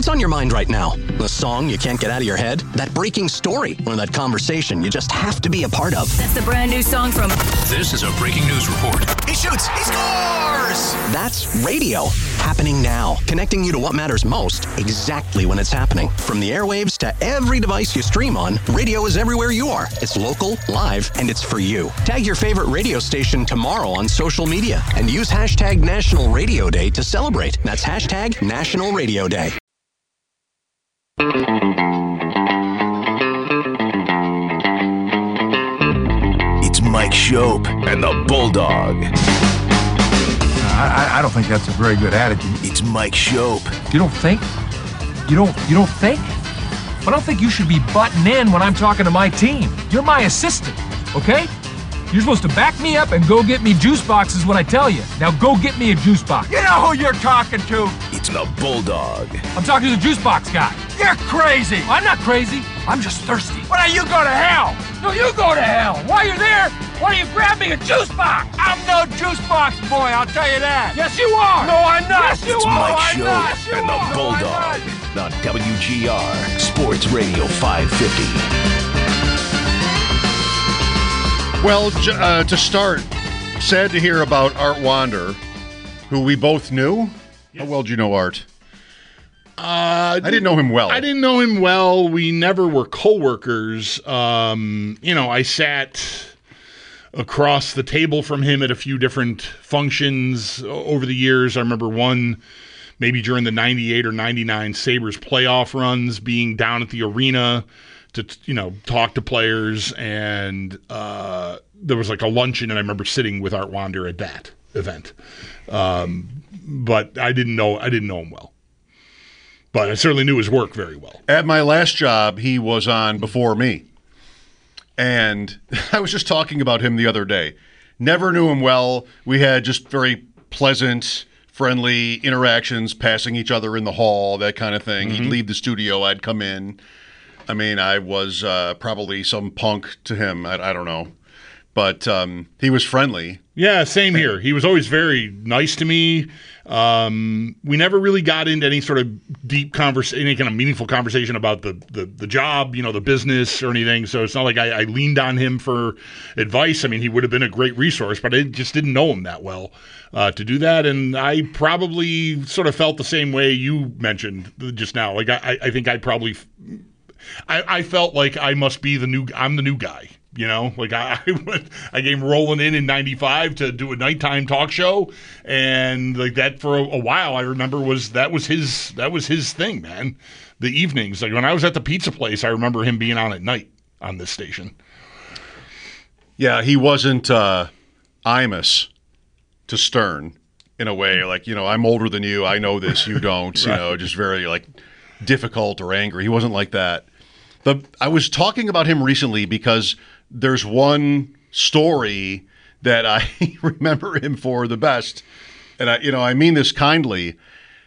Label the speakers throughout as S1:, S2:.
S1: What's on your mind right now? The song you can't get out of your head? That breaking story? Or that conversation you just have to be a part of?
S2: That's the brand new song from...
S3: This is a breaking news report.
S4: He shoots! He scores!
S1: That's radio. Happening now. Connecting you to what matters most, exactly when it's happening. From the airwaves to every device you stream on, radio is everywhere you are. It's local, live, and it's for you. Tag your favorite radio station tomorrow on social media and use hashtag National Radio Day to celebrate. That's hashtag National Radio Day.
S4: It's Mike Schopp and the Bulldog.
S5: I don't think that's a very good attitude.
S4: It's Mike Schopp.
S5: You don't think? You don't think? I don't think you should be butting in when I'm talking to my team. You're my assistant, okay? You're supposed to back me up and go get me juice boxes when I tell you. Now go get me a juice box. You know who you're talking to.
S4: It's the Bulldog.
S5: I'm talking to the juice box guy. You're crazy. I'm not crazy. I'm just thirsty. Why don't you go to hell? No, you go to hell. While you're there, why don't you grab me a juice box? I'm no juice box boy, I'll tell you that. Yes, you are. No, I'm not. Yes, you
S4: It's
S5: are.
S4: Mike
S5: I'm not.
S4: Schopp and the Bulldog on WGR Sports Radio 550.
S6: Well, to start, sad to hear about Art Wander, who we both knew. Yes. How well do you know Art? I didn't know him well.
S7: I didn't know him well. We never were coworkers. I sat across the table from him at a few different functions over the years. I remember one maybe during the 98 or 99 Sabres playoff runs, being down at the arena to, talk to players. And there was like a luncheon, and I remember sitting with Art Wander at that event. But I didn't know him well. But I certainly knew his work very well.
S6: At my last job, he was on before me. And I was just talking about him the other day. Never knew him well. We had just very pleasant, friendly interactions, passing each other in the hall, that kind of thing. Mm-hmm. He'd leave the studio, I'd come in. I mean, I was probably some punk to him. I don't know. But he was friendly.
S7: Yeah, same here. He was always very nice to me. We never really got into any sort of deep conversation, any kind of meaningful conversation about the job, the business or anything. So it's not like I leaned on him for advice. I mean, he would have been a great resource, but I just didn't know him that well to do that. And I probably sort of felt the same way you mentioned just now. Like I think I probably I felt like I'm the new guy. Like I came rolling in 95 to do a nighttime talk show, and like that for a while. I remember that was his thing, man. The evenings, like when I was at the pizza place, I remember him being on at night on this station.
S6: Yeah, he wasn't Imus to Stern in a way. Like I'm older than you. I know this. You don't. Right. Just very like difficult or angry. He wasn't like that. I was talking about him recently because there's one story that I remember him for the best, and I mean this kindly.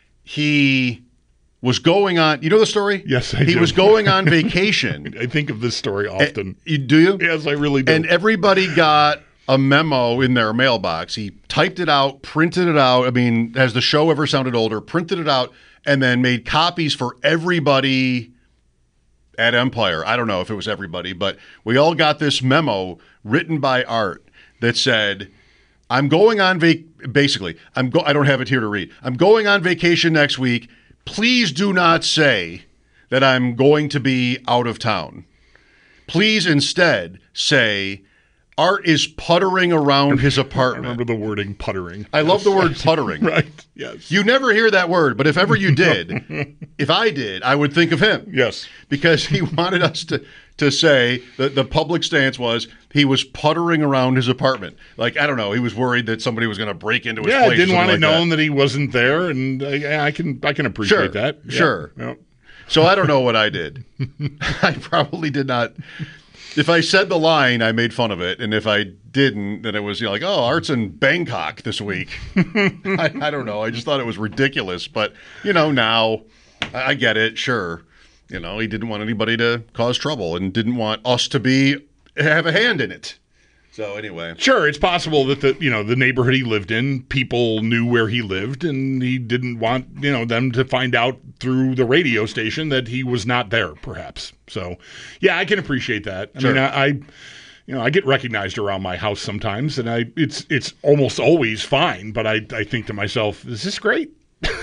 S6: He was going on. You know the story?
S7: Yes, I do.
S6: He was going on vacation.
S7: I think of this story often.
S6: Do you?
S7: Yes, I really do.
S6: And everybody got a memo in their mailbox. He typed it out, printed it out. I mean, has the show ever sounded older? Printed it out, and then made copies for everybody at Empire. I don't know if it was everybody, but we all got this memo written by Art that said, I'm going on basically, I don't have it here to read. I'm going on vacation next week. Please do not say that I'm going to be out of town. Please instead say Art is puttering around his apartment.
S7: I remember the wording puttering.
S6: I love the word puttering.
S7: Right, yes.
S6: You never hear that word, but if ever you did, if I did, I would think of him.
S7: Yes.
S6: Because he wanted us to say that the public stance was he was puttering around his apartment. Like, I don't know, he was worried that somebody was going to break into his place.
S7: Yeah, didn't want it known that he wasn't there, and I can appreciate that.
S6: Sure.
S7: Yeah.
S6: So I don't know what I did. I probably did not. If I said the line, I made fun of it, and if I didn't, then it was like, oh, Art's in Bangkok this week. I don't know. I just thought it was ridiculous, but now I get it. Sure, he didn't want anybody to cause trouble and didn't want us to have a hand in it. So anyway,
S7: Sure, it's possible that the neighborhood he lived in, people knew where he lived, and he didn't want them to find out through the radio station that he was not there, perhaps. So, yeah, I can appreciate that.
S6: Sure.
S7: I mean, I get recognized around my house sometimes, and it's almost always fine. But I think to myself, is this great?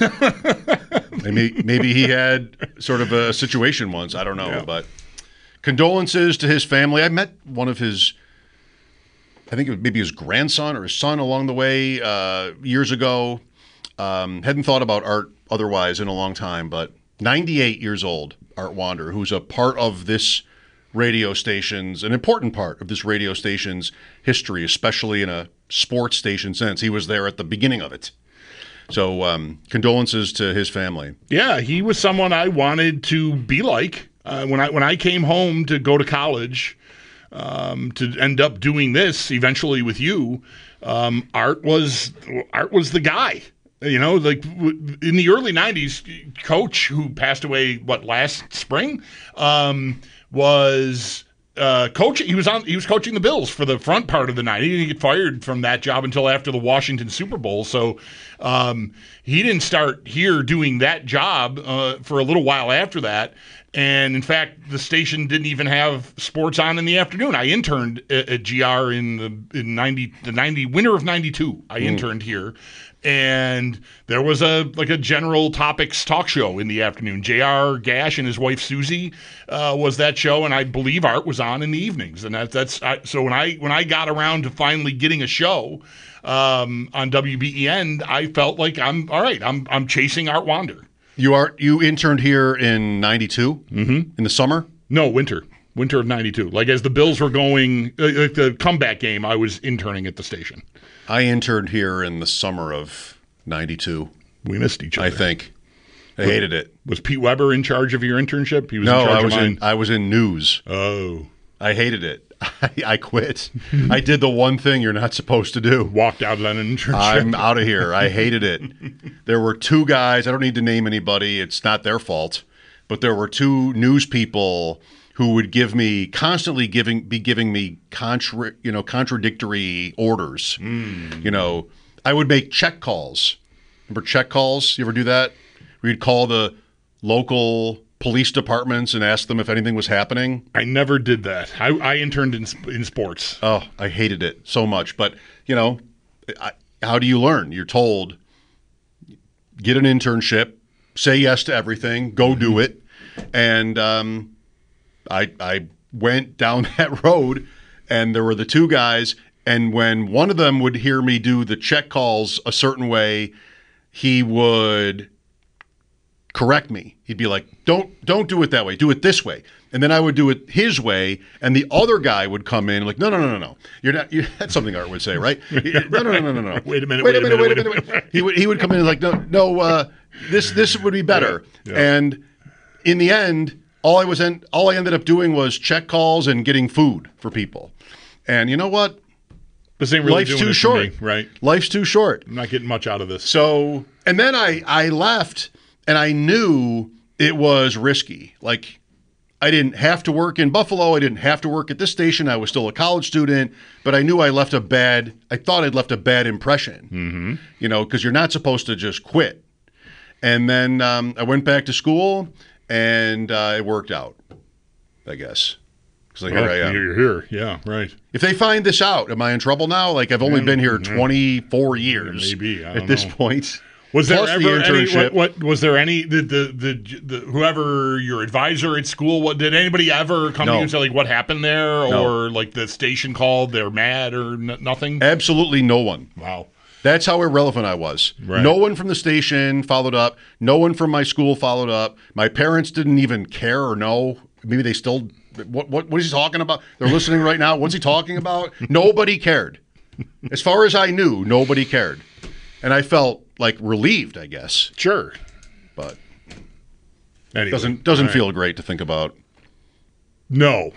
S6: maybe he had sort of a situation once. I don't know, but condolences to his family. I met one of his. I think it was maybe his grandson or his son along the way years ago. Hadn't thought about Art otherwise in a long time, but 98 years old, Art Wander, who's a part of this radio station's, an important part of this radio station's history, especially in a sports station sense. He was there at the beginning of it. So condolences to his family.
S7: Yeah, he was someone I wanted to be like when I came home to go to college. To end up doing this eventually with you, Art was the guy. Like in the early '90s, Coach, who passed away last spring, was coach. He was coaching the Bills for the front part of the '90s. He didn't get fired from that job until after the Washington Super Bowl. So he didn't start here doing that job for a little while after that. And in fact, the station didn't even have sports on in the afternoon. I interned at GR in the winter of '92. I interned here, and there was a general topics talk show in the afternoon. J.R. Gash and his wife Susie was that show, and I believe Art was on in the evenings. And so when I got around to finally getting a show on WBEN, I felt like I'm all right. I'm chasing Art Wander.
S6: You interned here in '92 in the summer?
S7: No, winter of '92. Like as the Bills were going, like the comeback game, I was interning at the station.
S6: I interned here in the summer of '92.
S7: We missed each other.
S6: I think. I hated it.
S7: Was Pete Weber in charge of your internship? He was
S6: no,
S7: in charge of mine.
S6: I was in news.
S7: Oh.
S6: I hated it. I quit. I did the one thing you're not supposed to do.
S7: Walked out of that internship.
S6: I'm out of here. I hated it. There were two guys. I don't need to name anybody. It's not their fault. But there were two news people who would constantly giving me contradictory orders. I would make check calls. Remember check calls? You ever do that? We'd call the local police departments and ask them if anything was happening.
S7: I never did that. I interned in sports.
S6: Oh, I hated it so much. But, how do you learn? You're told, get an internship, say yes to everything, go do it. And I went down that road, and there were the two guys, and when one of them would hear me do the check calls a certain way, he would correct me. He'd be like, don't do it that way. Do it this way. And then I would do it his way, and the other guy would come in like, no. That's something Art would say, right? No.
S7: Wait a minute.
S6: Wait a minute. He would come in like, no, this would be better.
S7: Yeah.
S6: And in the end, all I ended up doing was check calls and getting food for people. And you know what?
S7: This ain't really
S6: Life's
S7: doing
S6: too
S7: it
S6: short.
S7: for me, right?
S6: Life's too short.
S7: I'm not getting much out of this.
S6: So, and then I left, and I knew it was risky. Like, I didn't have to work in Buffalo. I didn't have to work at this station. I was still a college student, but I knew I thought I'd left a bad impression, because you're not supposed to just quit. And then I went back to school, and it worked out, I guess. Because here I am.
S7: You're here. Yeah, right.
S6: If they find this out, am I in trouble now? Like, I've only been here 24 years.
S7: Maybe. I don't
S6: at this
S7: know.
S6: point.
S7: Was there
S6: Plus
S7: ever
S6: the internship.
S7: any? What was there any? The whoever your advisor at school? Did anybody ever come to you and say like what happened there,
S6: No.
S7: or like the station called they're mad or nothing?
S6: Absolutely no one.
S7: Wow.
S6: That's how irrelevant I was.
S7: Right.
S6: No one from the station followed up. No one from my school followed up. My parents didn't even care or know. Maybe they still. What is he talking about? They're listening right now. What's he talking about? Nobody cared. As far as I knew, nobody cared. And I felt like relieved, I guess.
S7: Sure.
S6: But
S7: anyway,
S6: doesn't
S7: all right.
S6: feel great to think about.
S7: No.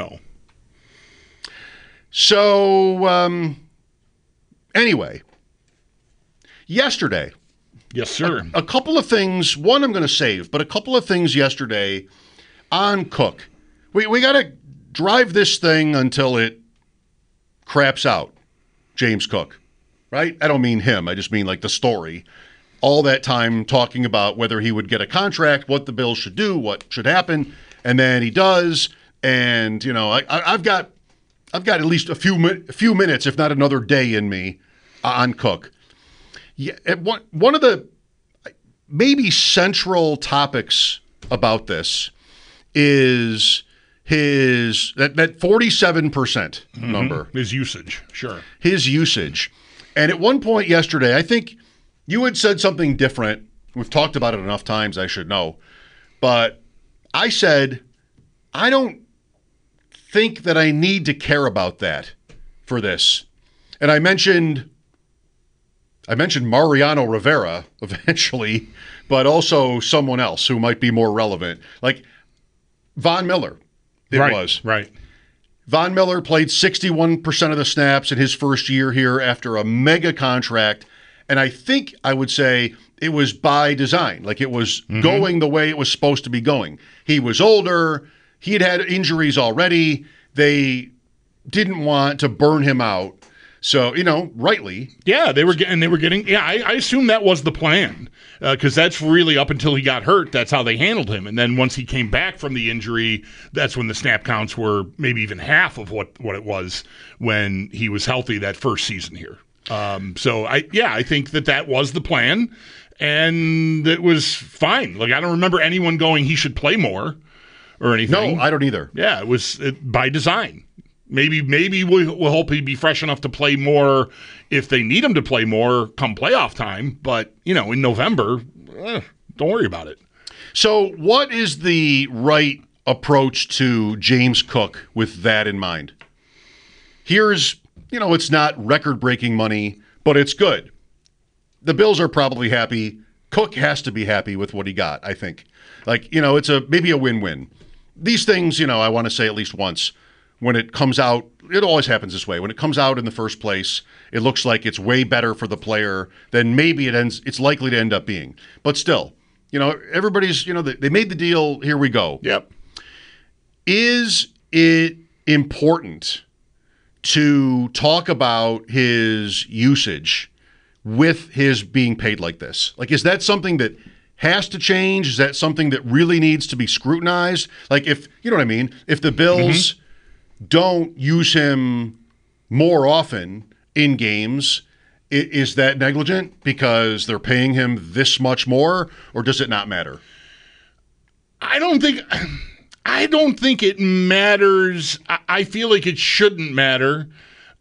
S6: So, anyway, yesterday,
S7: Yes, sir.
S6: a couple of things. One I'm going to save, but a couple of things yesterday on Cook. We got to drive this thing until it craps out James Cook, right? I don't mean him. I just mean like the story. All that time talking about whether he would get a contract, what the Bills should do, what should happen, and then he does. And I've got at least a few minutes, if not another day, in me on Cook. Yeah, one of the maybe central topics about this is that 47% number.
S7: His usage, sure.
S6: His usage. And at one point yesterday, I think you had said something different. We've talked about it enough times, I should know. But I said, I don't think that I need to care about that for this. And I mentioned Mariano Rivera eventually, but also someone else who might be more relevant. Like Von Miller, was.
S7: Right.
S6: Von Miller played 61% of the snaps in his first year here after a mega contract. And I think I would say it was by design. Like it was going the way it was supposed to be going. He was older. He had injuries already. They didn't want to burn him out. So, rightly.
S7: Yeah, they were getting. Yeah, I assume that was the plan because that's really up until he got hurt. That's how they handled him. And then once he came back from the injury, that's when the snap counts were maybe even half of what it was when he was healthy that first season here. So I think that was the plan, and it was fine. Like I don't remember anyone going he should play more or anything.
S6: No, I don't either.
S7: Yeah, it was by design. Maybe we'll hope he'd be fresh enough to play more if they need him to play more come playoff time. But, in November, don't worry about it.
S6: So what is the right approach to James Cook with that in mind? Here's, it's not record-breaking money, but it's good. The Bills are probably happy. Cook has to be happy with what he got, I think. Like, it's maybe a win-win. These things, I want to say at least once, when it comes out, it always happens this way. When it comes out in the first place, it looks like it's way better for the player than maybe it's likely to end up being. But still, everybody's, they made the deal, here we go.
S7: Yep.
S6: Is it important to talk about his usage with his being paid like this? Like, is that something that has to change? Is that something that really needs to be scrutinized? Like, if, you know what I mean? If the Bills don't use him more often in games, is that negligent because they're paying him this much more, or does it not matter?
S7: I don't think it matters. I feel like it shouldn't matter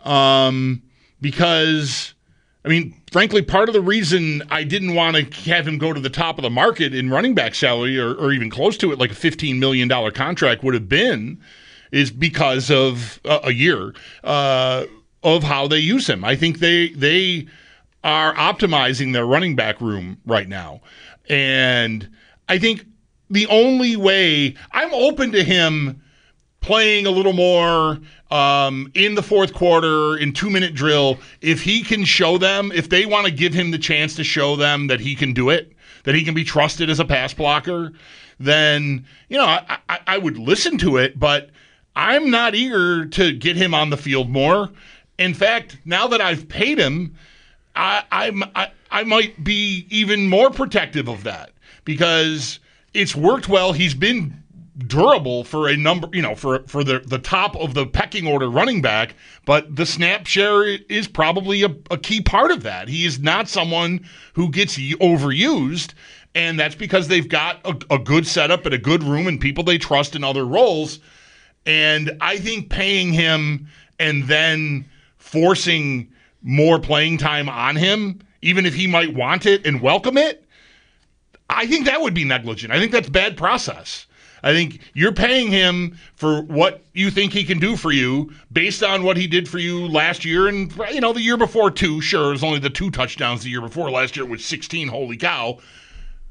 S7: because, frankly, part of the reason I didn't want to have him go to the top of the market in running back salary or even close to it, like a $15 million contract would have been, is because of a year of how they use him. I think they are optimizing their running back room right now. And I think the only way I'm open to him playing a little more in the fourth quarter, in 2-minute drill, if he can show them, if they want to give him the chance to show them that he can do it, that he can be trusted as a pass blocker, then, I would listen to it, but I'm not eager to get him on the field more. In fact, now that I've paid him, I might be even more protective of that because it's worked well. He's been durable for a number, for the top of the pecking order running back, but the snap share is probably a key part of that. He is not someone who gets overused, and that's because they've got a good setup and a good room and people they trust in other roles. And I think paying him and then forcing more playing time on him, even if he might want it and welcome it, I think that would be negligent. I think that's bad process. I think you're paying him for what you think he can do for you based on what he did for you last year and, the year before too. Sure, it was only the 2 touchdowns the year before. Last year was 16. Holy cow.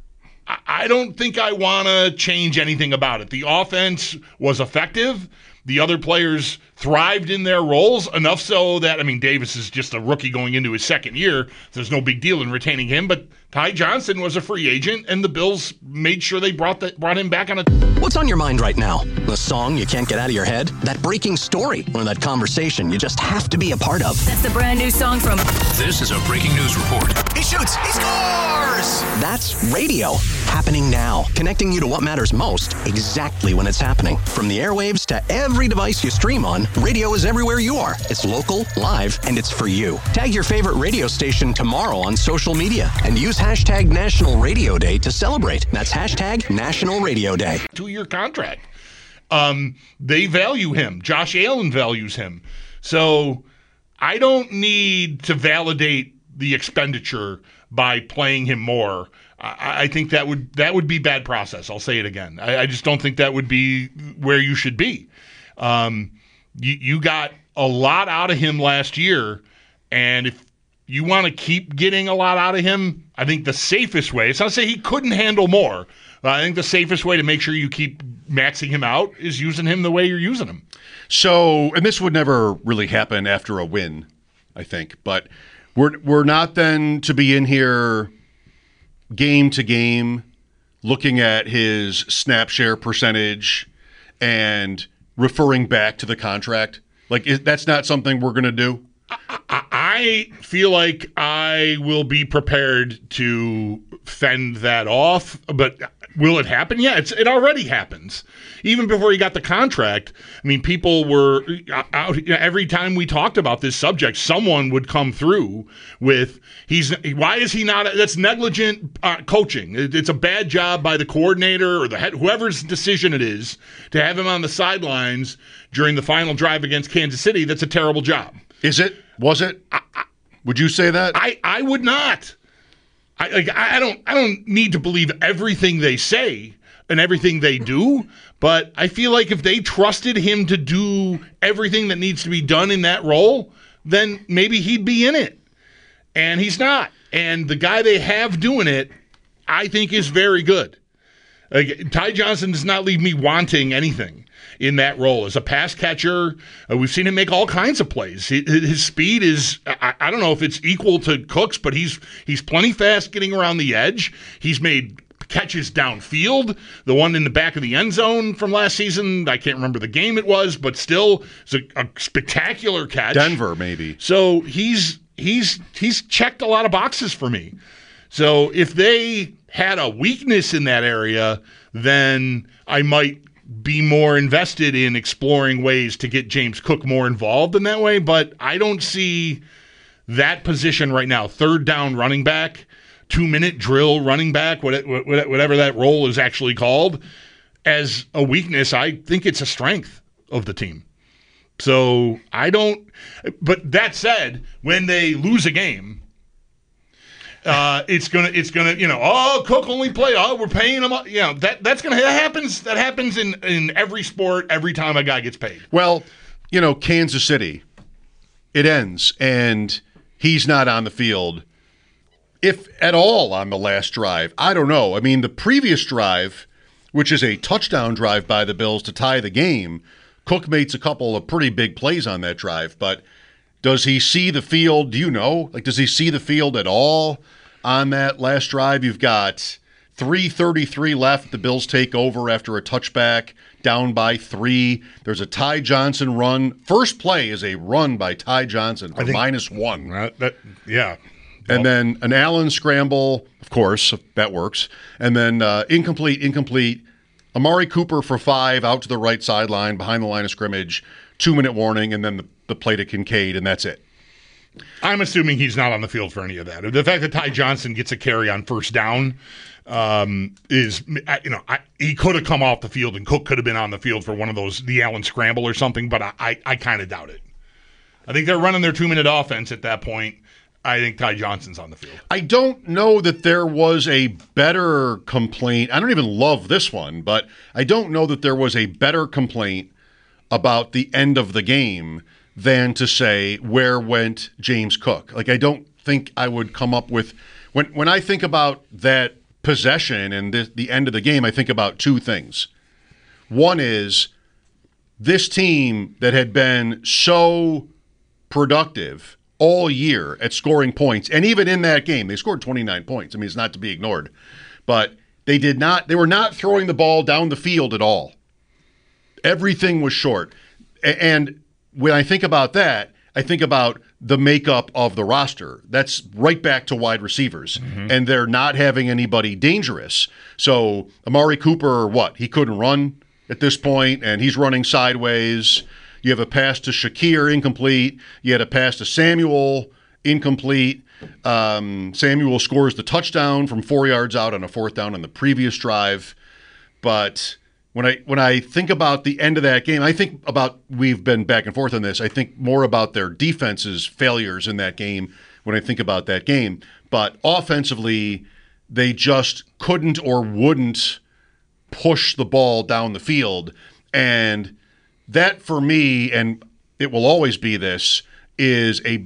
S7: I don't think I want to change anything about it. The offense was effective. The other players thrived in their roles, enough so that, Davis is just a rookie going into his second year. There's no big deal in retaining him, but Ty Johnson was a free agent, and the Bills made sure they brought him back on a...
S1: What's on your mind right now? The song you can't get out of your head? That breaking story? Or that conversation you just have to be a part of?
S2: That's the brand new song from...
S3: This is a breaking news report.
S1: He shoots! He scores! That's radio. Happening now. Connecting you to what matters most, exactly when it's happening. From the airwaves to every device you stream on, radio is everywhere you are. It's local, live, and it's for you. Tag your favorite radio station tomorrow on social media and use hashtag National Radio Day to celebrate. That's hashtag National Radio Day.
S7: 2-year contract. They value him. Josh Allen values him. So I don't need to validate the expenditure by playing him more. I think that would be bad process. I'll say it again. I just don't think that would be where you should be. You got a lot out of him last year, and if you want to keep getting a lot out of him, I think the safest way, it's not to say he couldn't handle more, but I think the safest way to make sure you keep maxing him out is using him the way you're using him.
S6: So, and this would never really happen after a win, I think, but we're not then to be in here game to game looking at his snap share percentage and referring back to the contract. Like, that's not something we're going to do.
S7: I feel like I will be prepared to fend that off, but will it happen? Yeah, it already happens. Even before he got the contract, people were out. Every time we talked about this subject, someone would come through with, why is he not? That's negligent coaching. It's a bad job by the coordinator or the head, whoever's decision it is, to have him on the sidelines during the final drive against Kansas City. That's a terrible job.
S6: Is it? Was it? Would you say that?
S7: I would not. I don't need to believe everything they say and everything they do, but I feel like if they trusted him to do everything that needs to be done in that role, then maybe he'd be in it. And he's not. And the guy they have doing it, I think, is very good. Ty Johnson does not leave me wanting anything in that role. As a pass catcher, we've seen him make all kinds of plays. His speed is, I don't know if it's equal to Cook's, but he's plenty fast getting around the edge. He's made catches downfield. The one in the back of the end zone from last season, I can't remember the game it was, but still, it's a spectacular catch.
S6: Denver, maybe.
S7: So he's checked a lot of boxes for me. So if they had a weakness in that area, then I might be more invested in exploring ways to get James Cook more involved in that way. But I don't see that position right now, third down running back, 2-minute drill running back, whatever that role is actually called, as a weakness. I think it's a strength of the team. So I don't. But that said, when they lose a game, it's gonna Cook only played. We're paying him. That happens in every sport every time a guy gets paid.
S6: Well, Kansas City, it ends and he's not on the field, if at all, on the last drive. I don't know. The previous drive, which is a touchdown drive by the Bills to tie the game, Cook makes a couple of pretty big plays on that drive, but does he see the field? Do you know? Does he see the field at all on that last drive? You've got 3:33 left. The Bills take over after a touchback, down by 3. There's a Ty Johnson run. First play is a run by Ty Johnson for -1.
S7: Yeah.
S6: And then an Allen scramble, of course, that works. And then incomplete. Amari Cooper for 5 out to the right sideline behind the line of scrimmage, 2-minute warning, and then the play to Kincaid, and that's it.
S7: I'm assuming he's not on the field for any of that. The fact that Ty Johnson gets a carry on first down is, he could have come off the field and Cook could have been on the field for one of those, the Allen scramble or something, but I kind of doubt it. I think they're running their 2-minute offense at that point. I think Ty Johnson's on the field.
S6: I don't know that there was a better complaint. I don't even love this one, but I don't know that there was a better complaint about the end of the game than to say, where went James Cook? I don't think I would come up with, when I think about that possession and the end of the game, I think about two things. One is this team that had been so productive all year at scoring points, and even in that game, they scored 29 points. I mean, it's not to be ignored. But they were not throwing the ball down the field at all. Everything was short. And when I think about that, I think about the makeup of the roster. That's right back to wide receivers. Mm-hmm. And they're not having anybody dangerous. So Amari Cooper, he couldn't run at this point, and he's running sideways. You have a pass to Shakir, incomplete. You had a pass to Samuel, incomplete. Samuel scores the touchdown from 4 yards out on a fourth down on the previous drive. But when I think about the end of that game, I think about, we've been back and forth on this, I think more about their defense's failures in that game when I think about that game. But offensively, they just couldn't or wouldn't push the ball down the field. And that, for me, and it will always be this, is a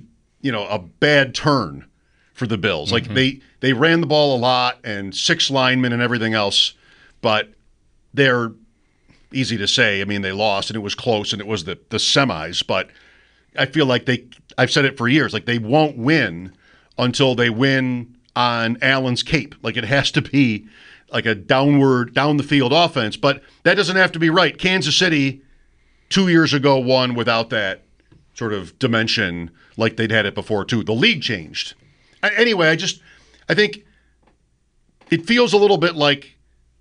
S6: bad turn for the Bills. Mm-hmm. Like they ran the ball a lot and 6 linemen and everything else, but they're easy to say. I mean, they lost and it was close and it was the semis, but I feel like I've said it for years, like they won't win until they win on Allen's cape. Like it has to be like a down the field offense, but that doesn't have to be right. Kansas City 2 years ago won without that sort of dimension like they'd had it before too. The league changed. Anyway, I think it feels a little bit like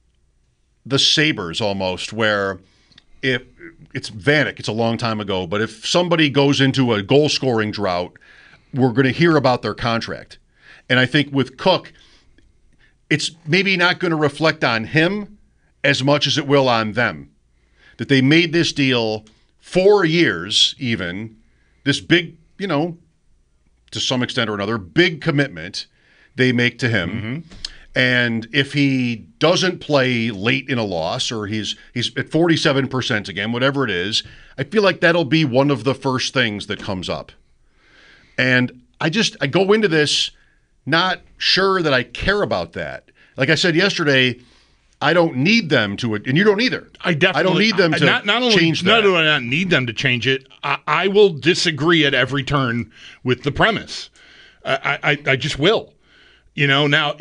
S6: the Sabres almost, where if it's Vanek, it's a long time ago, but if somebody goes into a goal-scoring drought, we're going to hear about their contract. And I think with Cook, it's maybe not going to reflect on him as much as it will on them. That they made this deal 4 years even, this big, to some extent or another, big commitment they make to him. Mm-hmm. And if he doesn't play late in a loss, or he's at 47% again, whatever it is, I feel like that'll be one of the first things that comes up. And I go into this not sure that I care about that. Like I said yesterday, I don't need them to, and you don't either. I don't need them to change that.
S7: Not only do I not need them to change it, I will disagree at every turn with the premise. I just will. Now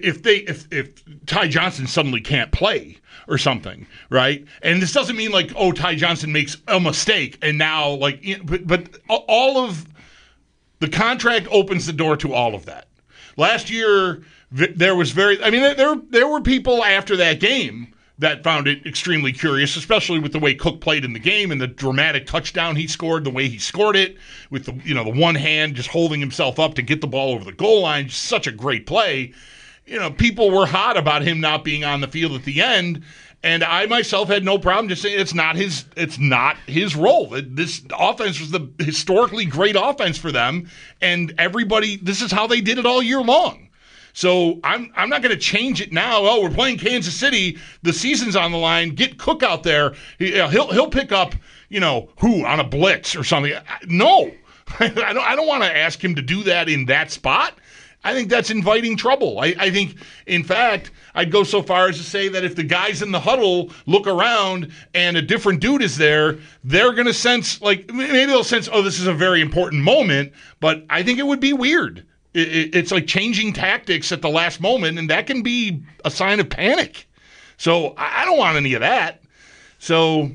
S7: if Ty Johnson suddenly can't play or something, right? And this doesn't mean like, Ty Johnson makes a mistake and now but all of the contract opens the door to all of that. Last year there was there were people after that game that found it extremely curious, especially with the way Cook played in the game and the dramatic touchdown he scored, the way he scored it, with the the one hand just holding himself up to get the ball over the goal line. Just such a great play. People were hot about him not being on the field at the end, and I myself had no problem just saying it's not his role. This offense was the historically great offense for them, and this is how they did it all year long. So I'm not going to change it now. We're playing Kansas City. The season's on the line. Get Cook out there. He'll pick up, who on a blitz or something. No, I don't want to ask him to do that in that spot. I think that's inviting trouble. I think, in fact, I'd go so far as to say that if the guys in the huddle look around and a different dude is there, they're going to sense, maybe they'll sense, this is a very important moment, but I think it would be weird. It's like changing tactics at the last moment, and that can be a sign of panic. So I don't want any of that. So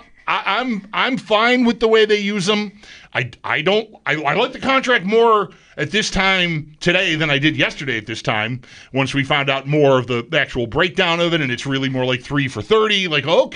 S7: I'm fine with the way they use them. I like the contract more at this time today than I did yesterday at this time, once we found out more of the actual breakdown of it, and it's really more like 3 for $30.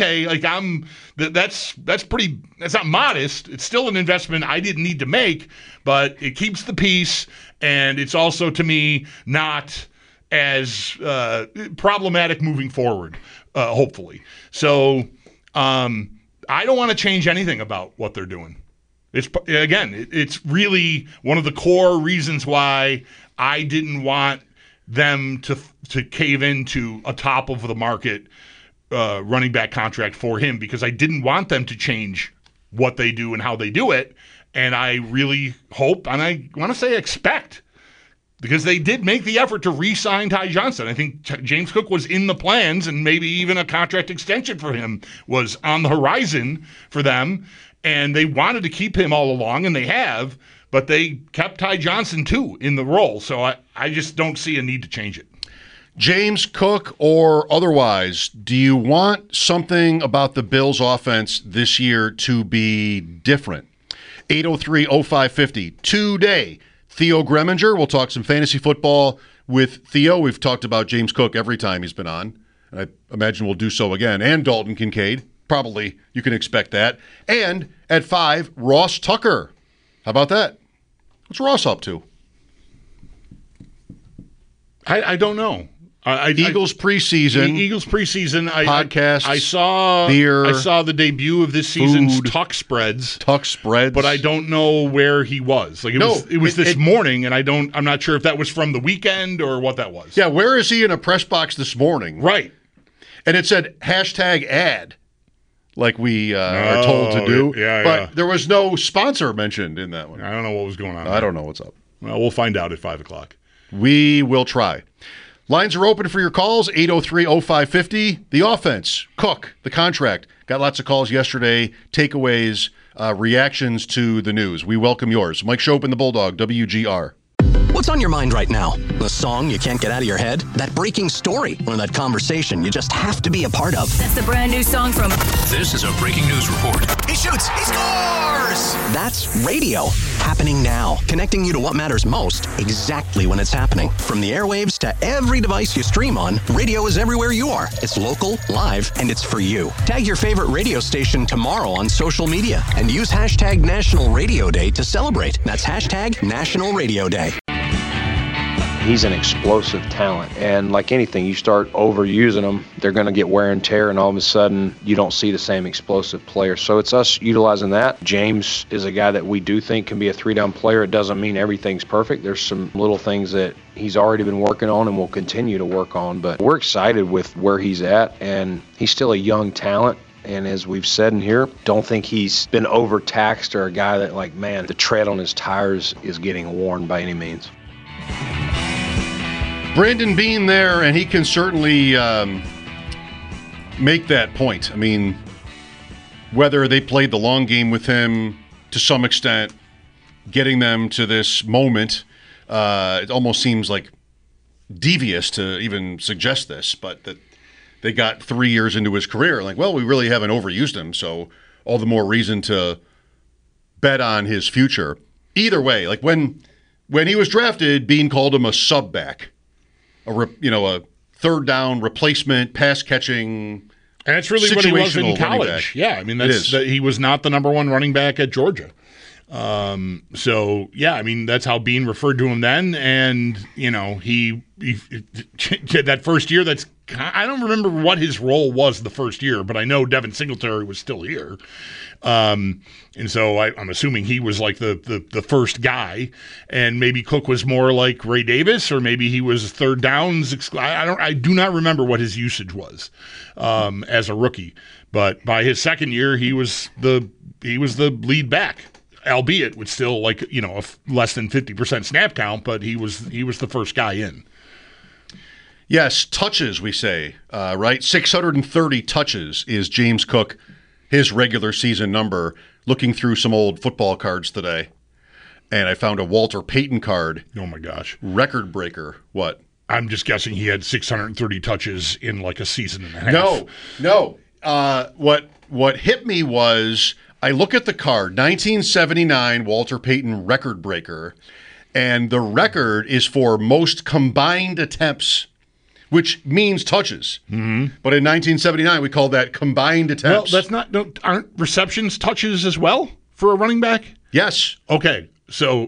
S7: That's not modest. It's still an investment I didn't need to make, but it keeps the peace, and it's also, to me, not as problematic moving forward, hopefully. So I don't want to change anything about what they're doing. It's really one of the core reasons why I didn't want them to cave into a top of the market running back contract for him, because I didn't want them to change what they do and how they do it. And I really hope, and I want to say expect, because they did make the effort to re-sign Ty Johnson. I think James Cook was in the plans, and maybe even a contract extension for him was on the horizon for them, and they wanted to keep him all along, and they have, but they kept Ty Johnson, too, in the role, so I just don't see a need to change it.
S6: James Cook or otherwise, do you want something about the Bills' offense this year to be different? 803-0550 today. Theo Greminger, we'll talk some fantasy football with Theo. We've talked about James Cook every time he's been on. I imagine we'll do so again. And Dalton Kincaid. Probably you can expect that. And at 5, Ross Tucker. How about that? What's Ross up to?
S7: I don't know.
S6: Eagles preseason.
S7: Eagles preseason.
S6: Podcasts.
S7: I saw
S6: beer.
S7: I saw the debut of this season's
S6: food,
S7: tuck spreads.
S6: But
S7: I don't know where he was. Like it was this morning, and I'm not sure if that was from the weekend or what that was.
S6: Yeah, where is he in a press box this morning?
S7: Right.
S6: And it said #ad, like we are told to do. But there was no sponsor mentioned in that one.
S7: I don't know what was going on.
S6: I don't know what's up.
S7: Well, we'll find out at 5 o'clock.
S6: We will try. Lines are open for your calls, 803-0550. The offense, Cook, the contract. Got lots of calls yesterday, takeaways, reactions to the news. We welcome yours. Mike Schopp and the Bulldog, WGR.
S1: What's on your mind right now? The song you can't get out of your head? That breaking story? Or that conversation you just have to be a part of?
S2: That's the brand new song from...
S3: This is a breaking news report.
S1: He shoots! He scores! That's radio. Happening now. Connecting you to what matters most exactly when it's happening. From the airwaves to every device you stream on, radio is everywhere you are. It's local, live, and it's for you. Tag your favorite radio station tomorrow on social media and use hashtag National Radio Day to celebrate. That's hashtag National Radio Day.
S8: He's an explosive talent, and like anything, you start overusing them, they're going to get wear and tear, and all of a sudden you don't see the same explosive player. So it's us utilizing that. James is a guy that we do think can be a 3-down player. It doesn't mean everything's perfect. There's some little things that he's already been working on and will continue to work on, but we're excited with where he's at, and he's still a young talent. And as we've said in here, don't think he's been overtaxed or a guy that, like, man, the tread on his tires is getting worn by any means.
S6: Brandon Beane there, and he can certainly make that point. I mean, whether they played the long game with him to some extent, getting them to this moment, it almost seems like devious to even suggest this, but that they got 3 years into his career. Like, well, we really haven't overused him, so all the more reason to bet on his future. Either way, like when he was drafted, Beane called him a sub-back. A third down replacement, pass catching.
S7: And that's really what he was in college. Yeah, I mean, he was not the number one running back at Georgia. So yeah, I mean, that's how Beane referred to him then. And he that first year. I don't remember what his role was the first year, but I know Devin Singletary was still here. And so I'm assuming he was like the first guy, and maybe Cook was more like Ray Davis, or maybe he was third downs. I do not remember what his usage was as a rookie, but by his second year, he was the lead back, albeit with still a less than 50% snap count, but he was the first guy in.
S6: Yes, touches, we say, right? 630 touches is James Cook, his regular season number. Looking through some old football cards today, and I found a Walter Payton card.
S7: Oh, my gosh.
S6: Record breaker. What?
S7: I'm just guessing he had 630 touches in like a season and a half.
S6: No. What hit me was I look at the card, 1979 Walter Payton record breaker, and the record is for most combined attempts, which means touches. Mm-hmm. But in 1979, we called that combined attempts.
S7: Well, aren't receptions touches as well for a running back?
S6: Yes.
S7: Okay, so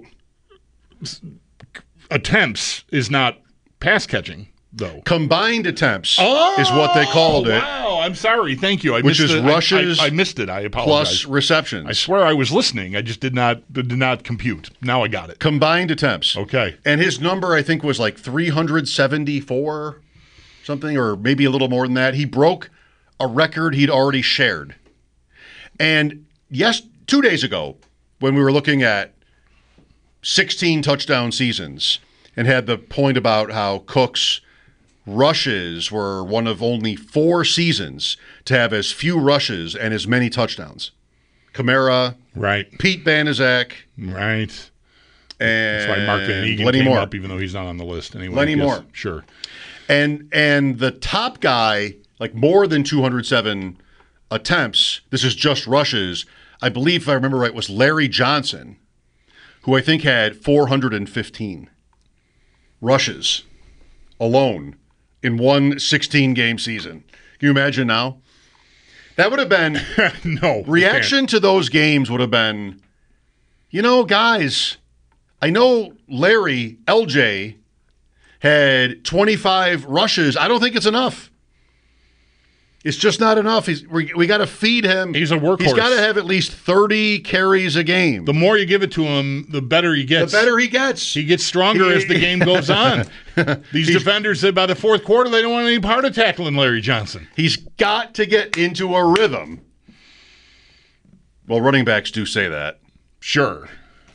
S7: attempts is not pass catching, though.
S6: Combined attempps is what they called it.
S7: Wow, I'm sorry. Thank you.
S6: Rushes.
S7: I missed it. I apologize.
S6: Plus receptions.
S7: I swear I was listening. I just did not compute. Now I got it.
S6: Combined attempts.
S7: Okay.
S6: And his number, I think, was like 374. Something, or maybe a little more than that. He broke a record he'd already shared. And yes, 2 days ago, when we were looking at 16 touchdown seasons, and had the point about how Cook's rushes were one of only 4 seasons to have as few rushes and as many touchdowns. Kamara,
S7: right?
S6: Pete Banaszak,
S7: right?
S6: And
S7: that's why Mark Van Eegen
S6: Lenny
S7: came
S6: Moore.
S7: up, even though he's not on the list anyway.
S6: Lenny Moore,
S7: sure.
S6: And the top guy, like more than 207 attempts. This is just rushes. I believe, if I remember right, was Larry Johnson, who I think had 415 rushes alone in one 16-game season. Can you imagine now? That would have been
S7: no
S6: reaction to those games would have been, guys, I know Larry LJ had 25 rushes. I don't think it's enough. It's just not enough. We got to feed him.
S7: He's a workhorse.
S6: He's got to have at least 30 carries a game.
S7: The more you give it to him, the better he gets.
S6: The better he gets.
S7: He gets stronger as the game goes on. These defenders said by the fourth quarter they don't want any part of tackling Larry Johnson.
S6: He's got to get into a rhythm. Well, running backs do say that.
S7: Sure.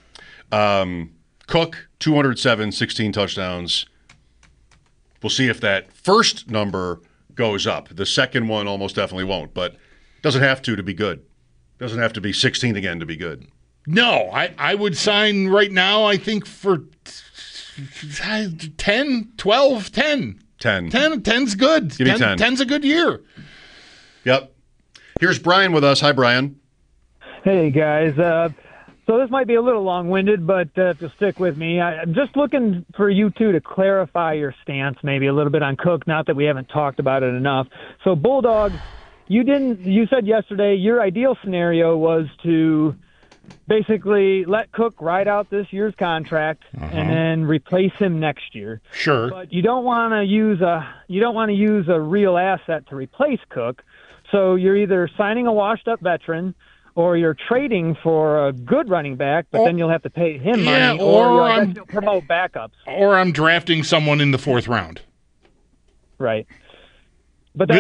S6: Cook, 207, 16 touchdowns. We'll see if that first number goes up. The second one almost definitely won't, but doesn't have to be good. Doesn't have to be 16 again to be good.
S7: No, I would sign right now, I think, for 10, 12, 10.
S6: 10.
S7: 10's good.
S6: Give me 10.
S7: 10's a good year.
S6: Yep. Here's Brian with us. Hi, Brian.
S2: Hey, guys. So this might be a little long-winded, but if you'll stick with me, I'm just looking for you two to clarify your stance maybe a little bit on Cook, not that we haven't talked about it enough. So Bulldogs, you said yesterday your ideal scenario was to basically let Cook ride out this year's contract and then replace him next year.
S7: Sure.
S2: But you don't want to use a real asset to replace Cook. So you're either signing a washed-up veteran or you're trading for a good running back, but then you'll have to pay him money, or you'll promote backups.
S7: Or I'm drafting someone in the 4th round.
S2: Right. But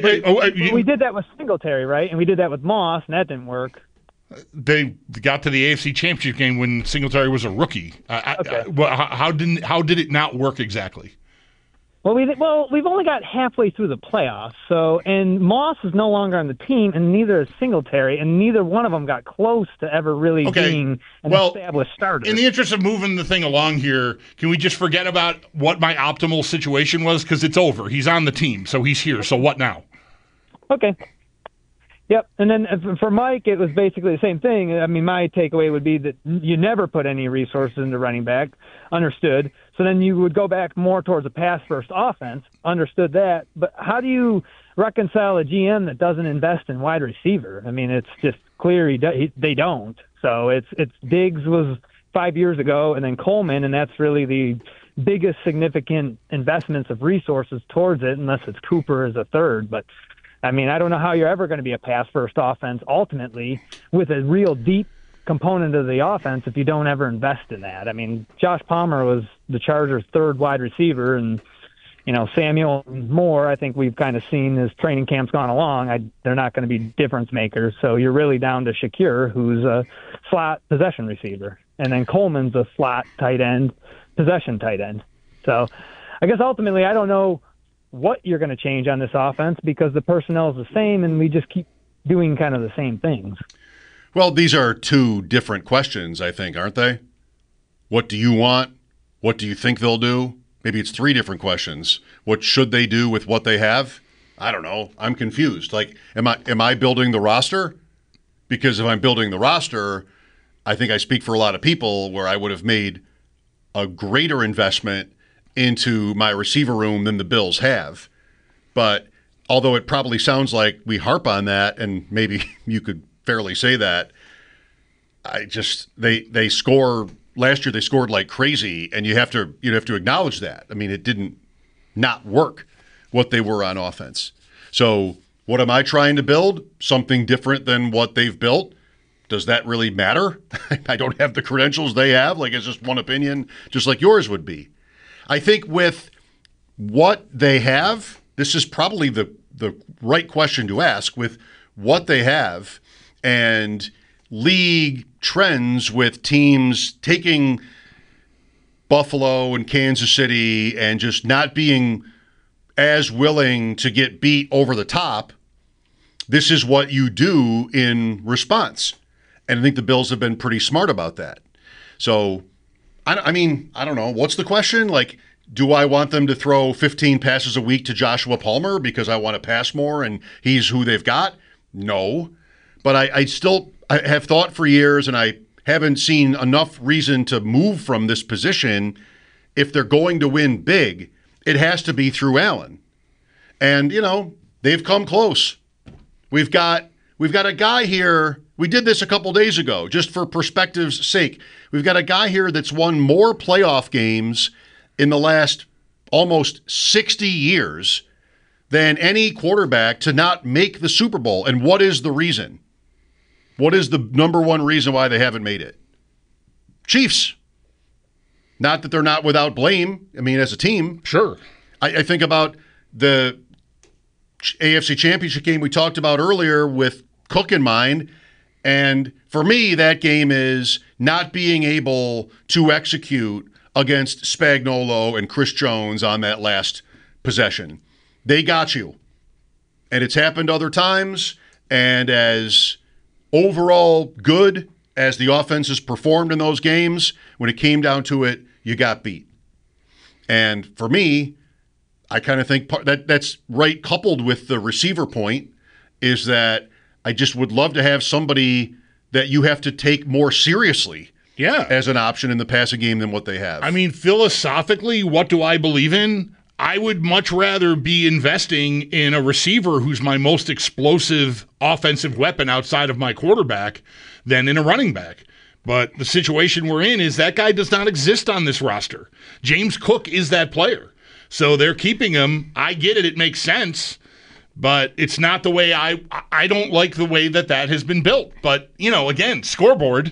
S2: we did that with Singletary, right? And we did that with Moss, and that didn't work.
S7: They got to the AFC Championship game when Singletary was a rookie. How did it not work exactly?
S2: Well, we've only got halfway through the playoffs, and Moss is no longer on the team, and neither is Singletary, and neither one of them got close to ever really being an established starter.
S7: In the interest of moving the thing along here, can we just forget about what my optimal situation was? Because it's over. He's on the team, so he's here. So what now?
S2: Okay. Yep, and then for Mike, it was basically the same thing. I mean, my takeaway would be that you never put any resources into running back. Understood. So then you would go back more towards a pass-first offense. Understood that. But how do you reconcile a GM that doesn't invest in wide receiver? I mean, it's just clear they don't. So it's Diggs was 5 years ago, and then Coleman, and that's really the biggest significant investments of resources towards it, unless it's Cooper as a third. But I mean, I don't know how you're ever going to be a pass-first offense ultimately with a real deep component of the offense if you don't ever invest in that. I mean, Josh Palmer was the Chargers' third wide receiver, and, Samuel Moore, I think we've kind of seen as training camp's gone along, they're not going to be difference makers. So you're really down to Shakir, who's a slot possession receiver, and then Coleman's a slot tight end, possession tight end. So I guess ultimately I don't know what you're going to change on this offense because the personnel is the same and we just keep doing kind of the same things.
S6: Well, these are two different questions, I think, aren't they? What do you want? What do you think they'll do? Maybe it's 3 different questions. What should they do with what they have? I don't know. I'm confused. Like, am I building the roster? Because if I'm building the roster, I think I speak for a lot of people where I would have made a greater investment into my receiver room than the Bills have. But although it probably sounds like we harp on that, and maybe you could fairly say that, they score last year. They scored like crazy, and you'd have to acknowledge that. I mean, it didn't not work what they were on offense. So what am I trying to build? Something different than what they've built. Does that really matter? I don't have the credentials they have. Like, it's just one opinion, just like yours would be. I think with what they have, this is probably the right question to ask. With what they have and league trends with teams taking Buffalo and Kansas City and just not being as willing to get beat over the top, this is what you do in response. And I think the Bills have been pretty smart about that. So, I mean, I don't know. What's the question? Like, do I want them to throw 15 passes a week to Joshua Palmer because I want to pass more and he's who they've got? No. But I have thought for years, and I haven't seen enough reason to move from this position. If they're going to win big, it has to be through Allen. And, they've come close. We've got a guy here. We did this a couple days ago, just for perspective's sake. We've got a guy here that's won more playoff games in the last almost 60 years than any quarterback to not make the Super Bowl. And what is the reason? What is the number one reason why they haven't made it? Chiefs. Not that they're not without blame. I mean, as a team.
S7: Sure.
S6: I think about the AFC Championship game we talked about earlier with Cook in mind. And for me, that game is not being able to execute against Spagnuolo and Chris Jones on that last possession. They got you. And it's happened other times. And as overall good as the offense has performed in those games, when it came down to it, you got beat. And for me, I kind of think that's right, coupled with the receiver point, is that I just would love to have somebody that you have to take more seriously as an option in the passing game than what they have.
S7: I mean, philosophically, what do I believe in? I would much rather be investing in a receiver who's my most explosive offensive weapon outside of my quarterback than in a running back. But the situation we're in is that guy does not exist on this roster. James Cook is that player. So they're keeping him. I get it. It makes sense. But it's not the way I don't like the way that has been built. But, again, scoreboard,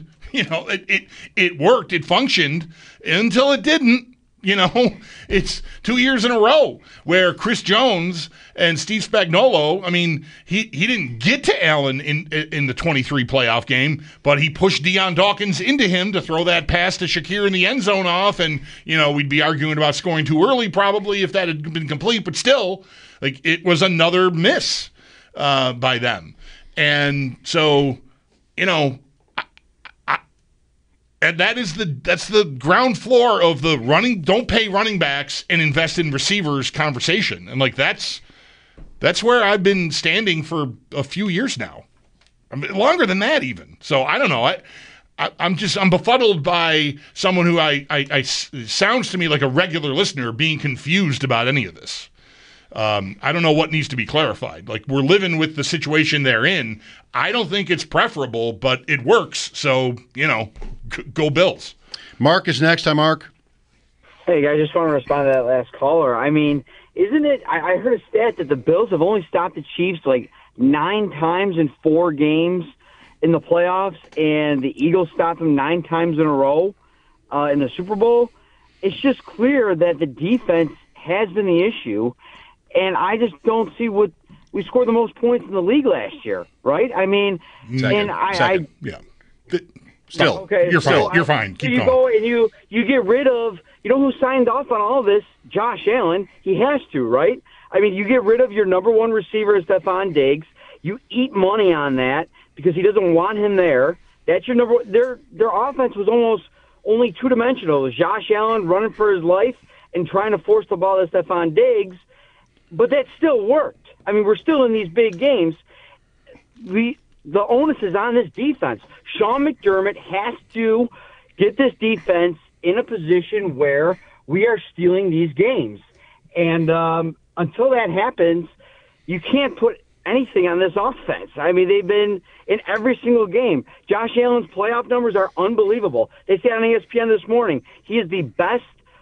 S7: it worked. It functioned until it didn't. It's 2 years in a row where Chris Jones and Steve Spagnuolo, I mean, he didn't get to Allen in the 23 playoff game, but he pushed Deion Dawkins into him to throw that pass to Shakir in the end zone off. And, we'd be arguing about scoring too early probably if that had been complete, but still, like, it was another miss by them. And so, and that's the ground floor of the don't pay running backs and invest in receivers conversation. And that's where I've been standing for a few years now. I mean, longer than that even. So I don't know. I'm befuddled by someone who I sounds to me like a regular listener being confused about any of this. I don't know what needs to be clarified. Like, we're living with the situation they're in. I don't think it's preferable, but it works. So, go Bills.
S6: Mark is next. Hi, Mark.
S9: Hey, I just want to respond to that last caller. I mean, isn't it – I heard a stat that the Bills have only stopped the Chiefs like 9 times in 4 games in the playoffs, and the Eagles stopped them 9 times in a row in the Super Bowl. It's just clear that the defense has been the issue. And I just don't see what we scored the most points in the league last year, right? I mean,
S7: Second. Yeah. Still, okay, you're fine.
S9: So
S7: you're fine. Keep
S9: you
S7: going.
S9: Go and you get rid of, who signed off on all this? Josh Allen. He has to, right? I mean, you get rid of your number one receiver, Stephon Diggs. You eat money on that because he doesn't want him there. That's your number. Their offense was almost only two-dimensional. It was Josh Allen running for his life and trying to force the ball to Stephon Diggs. But that still worked. I mean, we're still in these big games. The onus is on this defense. Sean McDermott has to get this defense in a position where we are stealing these games. And until that happens, you can't put anything on this offense. I mean, they've been in every single game. Josh Allen's playoff numbers are unbelievable. They said on ESPN this morning he is the best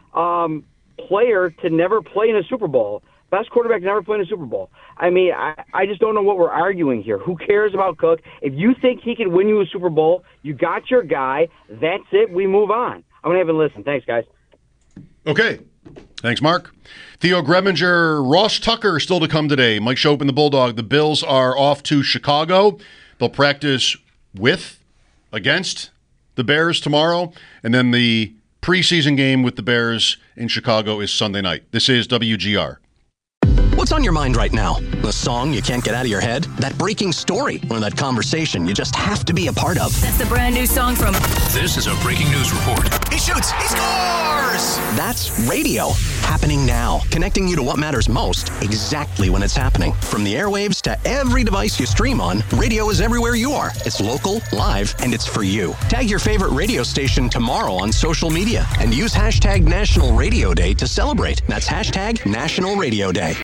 S9: player to never play in a Super Bowl. Best quarterback to never play in a Super Bowl. I mean, I just don't know what we're arguing here. Who cares about Cook? If you think he can win you a Super Bowl, you got your guy. That's it. We move on. I'm going to have a listen. Thanks, guys.
S6: Okay. Thanks, Mark. Theo Greminger, Ross Tucker still to come today. Mike Schopp and the Bulldog. The Bills are off to Chicago. They'll practice against the Bears tomorrow. And then the preseason game with the Bears in Chicago is Sunday night. This is WGR.
S1: What's on your mind right now? The song you can't get out of your head? That breaking story? Or that conversation you just have to be a part of?
S10: That's the brand new song from...
S3: This is a breaking news report.
S1: He shoots! He scores! That's radio. Happening now. Connecting you to what matters most exactly when it's happening. From the airwaves to every device you stream on, radio is everywhere you are. It's local, live, and it's for you. Tag your favorite radio station tomorrow on social media and use hashtag National Radio Day to celebrate. That's hashtag National Radio Day.